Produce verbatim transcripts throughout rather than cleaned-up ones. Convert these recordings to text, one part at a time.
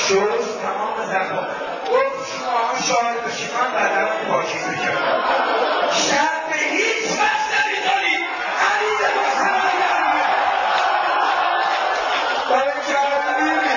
شست تمام زخم گفت شما شاهد باشید من بدنم پاکیزه کردم شب به هیچ وقت نمی‌دارید عریض مسلمان گردید برای کردید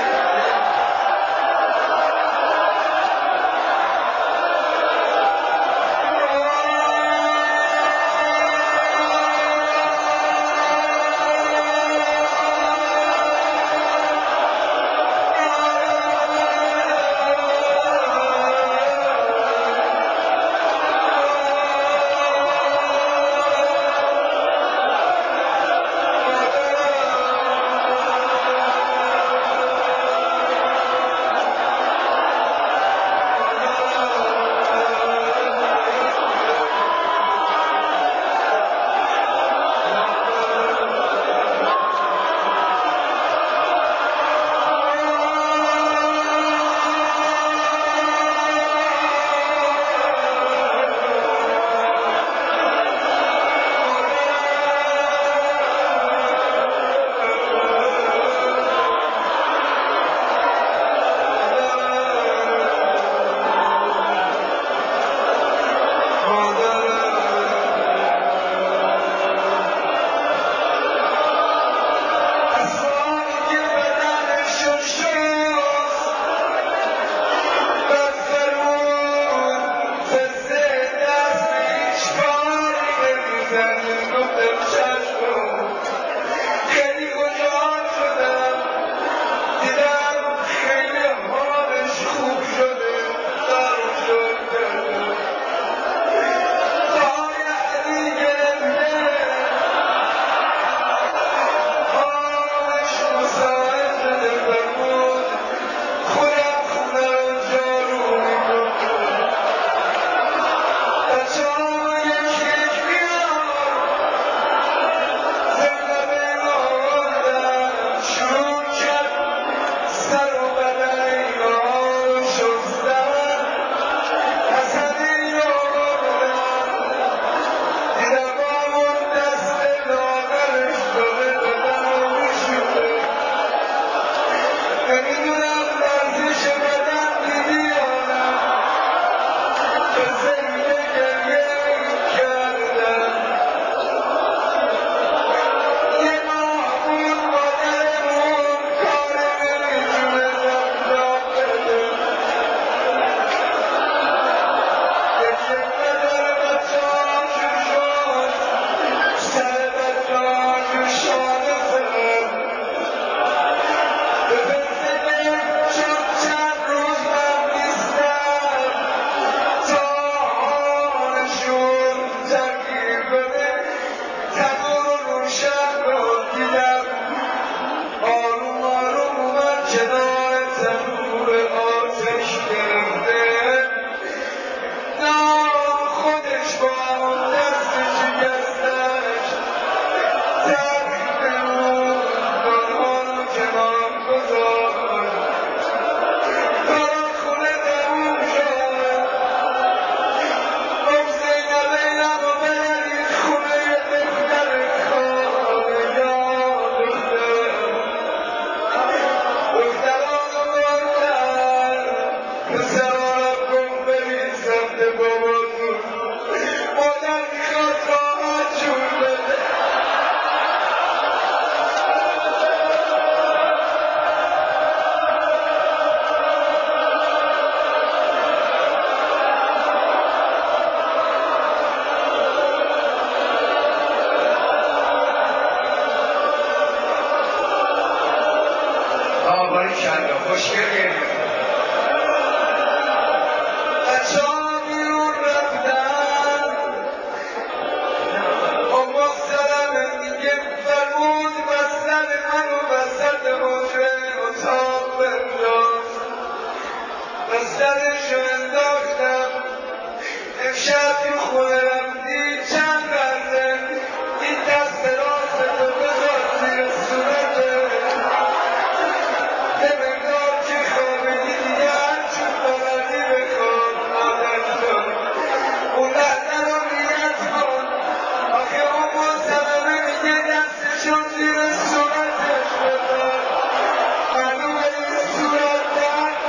Thank you.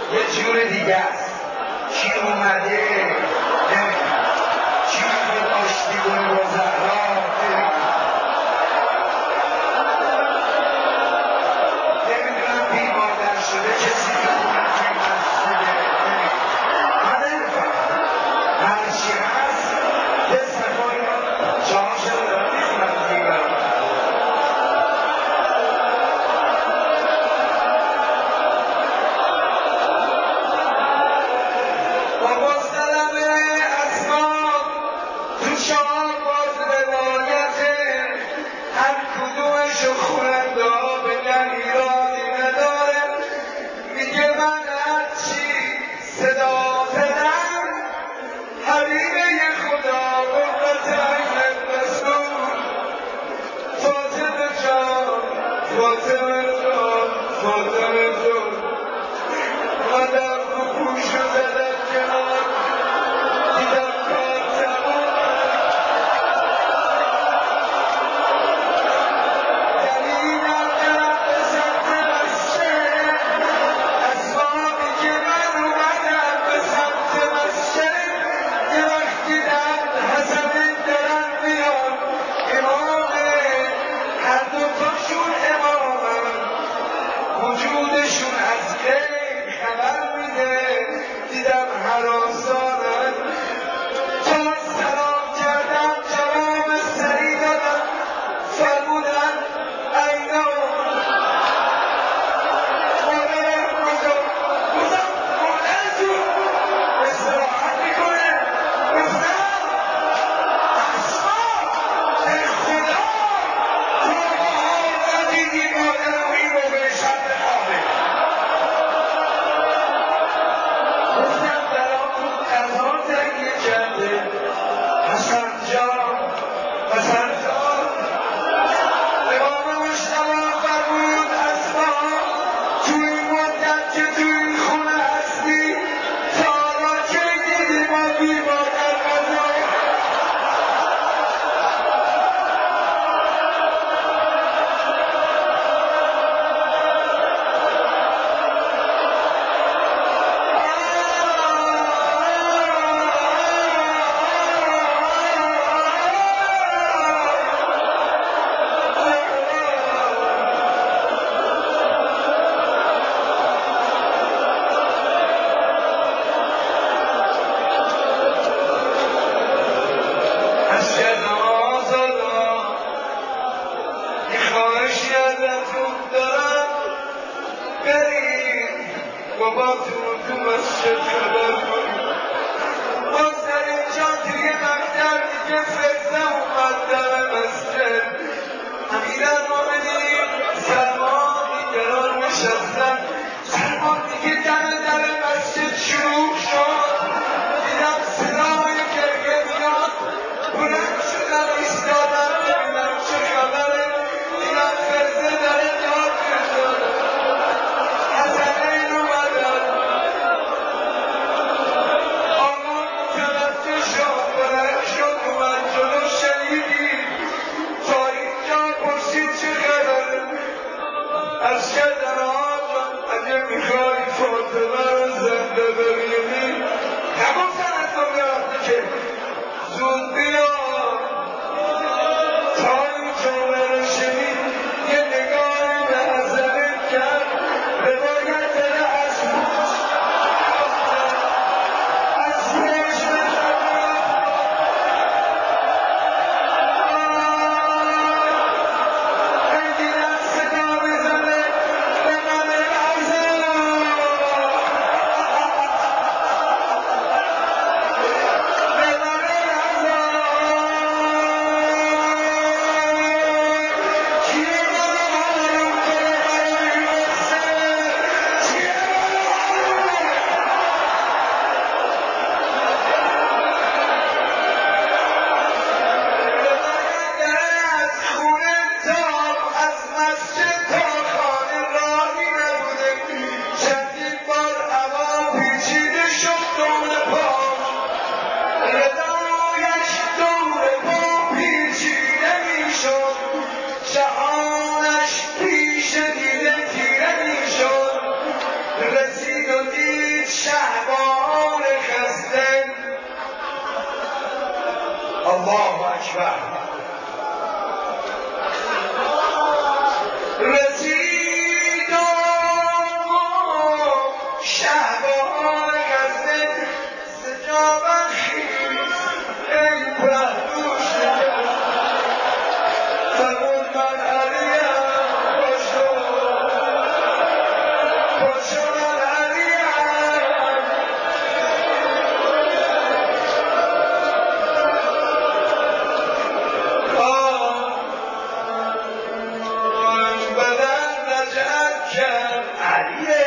یه جور دیگه است. چی اومده نمیدونم، چی میخواد آشتیگون با زهرا نمیدونم، بی مادر شده کسی که اومد توی مسجده نمیدونم، من نمیفهمم. هرچی هست یه صفایی جاها شده دارم میخونم توی برام. بابا سلام اکبر. رسید شهبان غزه سجا بخیز ای پهلو شکر فرمود من علیم باشو باشو من علیم بدن رجعت کرد علیه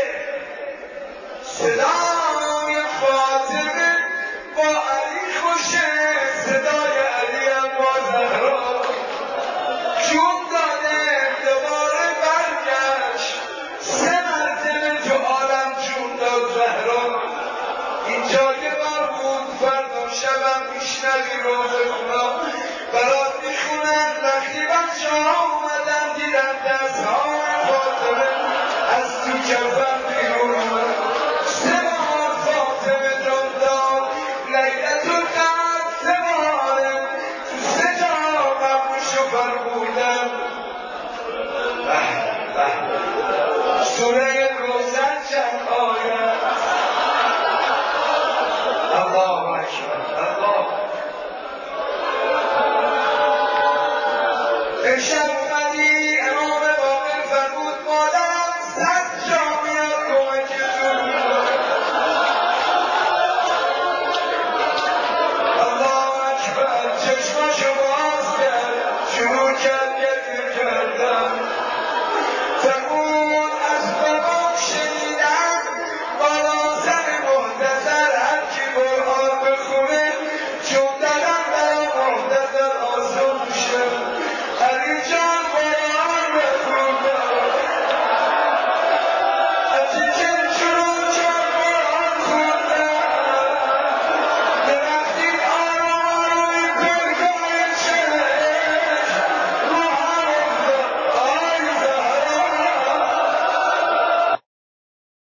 صدای فاطمه با علی خوشه صدای علی هم با زهرا جون داده دوباره برگشت سه مرتبه تو عالم جون داد زهرا اینجا یه بار بود فردا شبم میشنوی روز خدا برات میخونن وقتی بچه ها اومدن دیدن دستهای فاطمه از تو کفن بیرون اومد سه بار فاطمه جان داد لیلت القدر سه باره تو سه جا قبرشو فرمودن به به سوره